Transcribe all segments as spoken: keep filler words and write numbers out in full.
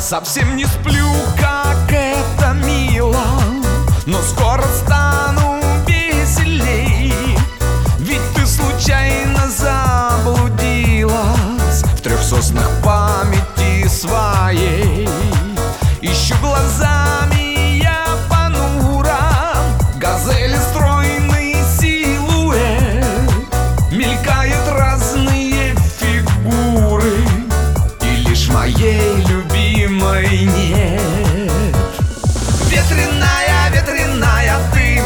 Совсем не сплю, как это мило, но скоро стану веселей. Ведь ты случайно заблудилась в трех соснах памяти своей. Ищу глазами я понуро газели стройный силуэт. Мелькают разные фигуры, и лишь моей любимой нет. Ветреная, ветреная ты,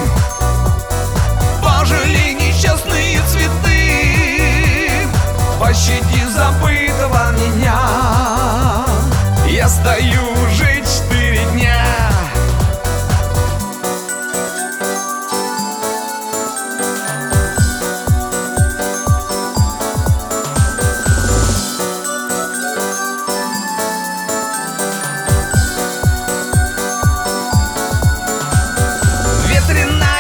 пожалей несчастные цветы, пощади забытого меня. Я стою уже четыре дня. Ветреная